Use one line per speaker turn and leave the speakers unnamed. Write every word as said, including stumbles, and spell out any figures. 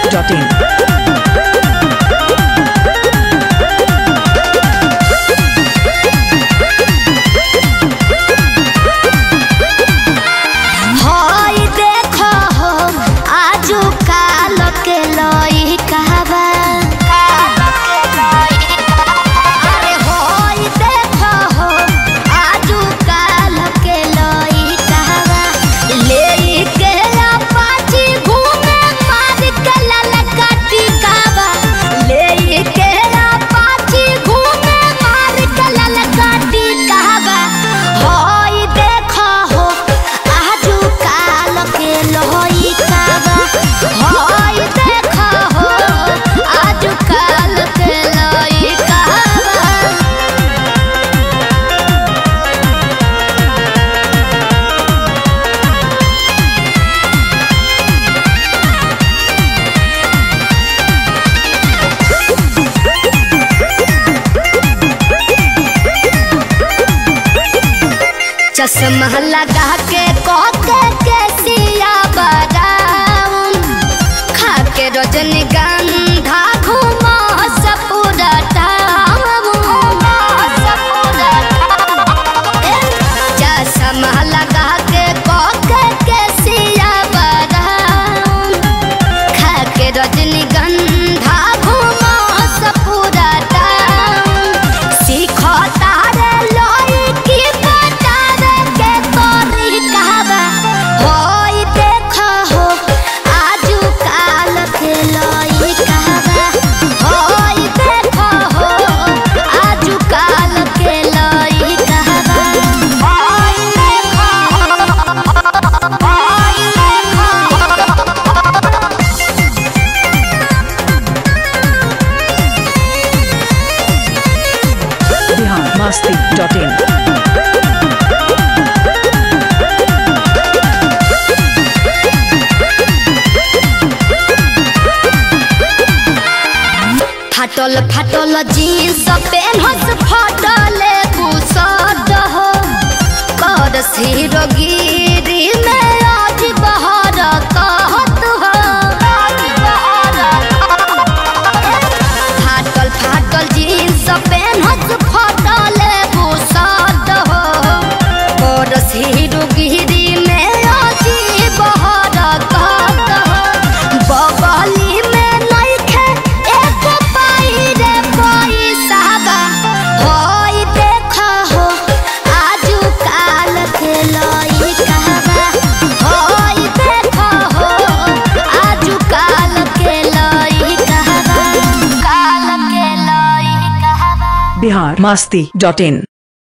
Dot in.
चश्मा लगा के कोके के सिया बराउन खा के रजनीगंधा घूमा सपूरा टाउन। चश्मा लगा के कोके के सिया बराउन खा के रजनीगंधा घूमा सपूरा टाउन। सीखो तारे लोई की
मस्ती डॉट इन।
फाटल फाटल जीन्स पेनहस फाटले बुसट हो कर सिरगिरी में आज बहर कहत हो। फाटल फाटल जीन्स पेनहस फाटले बुसट हो कर सिरगिरी में आज बहर कहत हो। बगली में
बिहार मस्ती डॉट इन।